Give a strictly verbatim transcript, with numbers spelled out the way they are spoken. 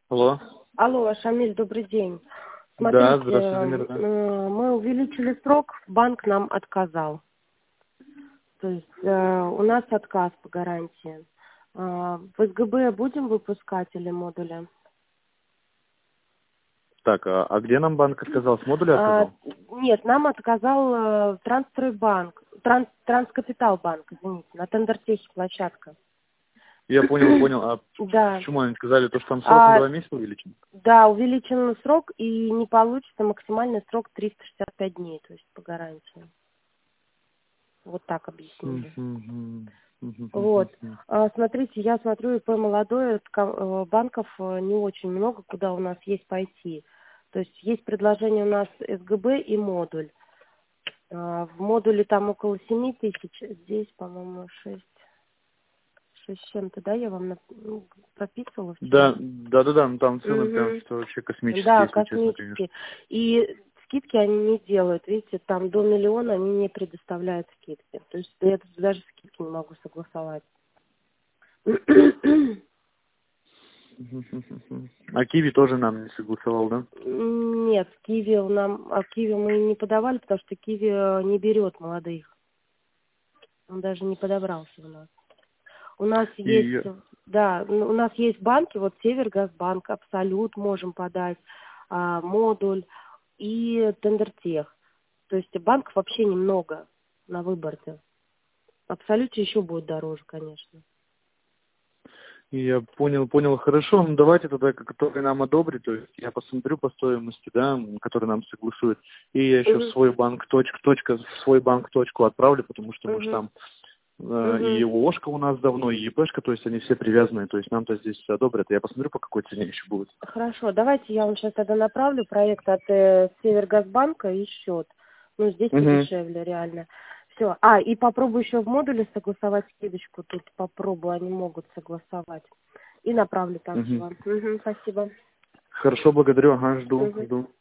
Алло. Алло, Шамиль, добрый день. Да, Смотрите, здравствуйте, Мира, да. э, мы увеличили срок, банк нам отказал. То есть э, у нас отказ по гарантии. Э, в СГБ будем выпускать или модули? Так, а, а где нам банк отказал? С модуля А, отказал? нет, нам отказал э, Трансстройбанк, Транс, Транскапиталбанк, извините, на Тендертехе площадка. Я понял, понял. А Да. почему они сказали, то, что там срок на А, два месяца увеличен? да, увеличен срок и не получится максимальный срок триста шестьдесят пять дней, то есть по гарантии. Вот так объяснили. Мгм. Вот. Мгм. А, смотрите, я смотрю, ИП молодое, ка- э, банков э, не очень много, куда у нас есть пойти. То есть есть предложение у нас СГБ и модуль. А, в модуле там около семи тысяч, здесь, по-моему, шесть, шесть с чем-то, да, я вам нап- ну, прописывала Да, вчера. да, да, да, ну там цены прям Мгм. что вообще космические, Да, если честно, конечно. космические. И скидки они не делают. Видите, там до миллиона они не предоставляют скидки. То есть я тут даже скидки не могу согласовать. Мгм. А Киви тоже нам не согласовал, да? Нет, Киви нам, а Киви мы не подавали, потому что Киви э, не берет молодых. Он даже не подобрался у нас. У нас есть, И да, у нас есть банки, вот Севергазбанк, Абсолют можем подать, а, Модуль и Тендертех. То есть банков вообще немного на выбор-то. В Абсолюте еще будет дороже, конечно. Я понял, понял, хорошо. Ну давайте тогда, который нам одобрит, то есть я посмотрю по стоимости, да, который нам согласует, и я еще в Угу, свой банк точку, точка, в свой банк точку отправлю, потому что мы же угу, там э, и угу. ООшка у нас давно, и ЕПшка, то есть они все привязаны, то есть нам-то здесь все одобрят. Я посмотрю, по какой цене еще будет. Хорошо, давайте я вам сейчас тогда направлю проект от э, Севергазбанка и счет. Ну, здесь Угу. подешевле, реально. Все. А, и попробую еще в модуле согласовать скидочку. Тут попробую, они могут согласовать. И направлю также Угу. вам. Угу, спасибо. Хорошо, благодарю, ага, жду, Угу. жду.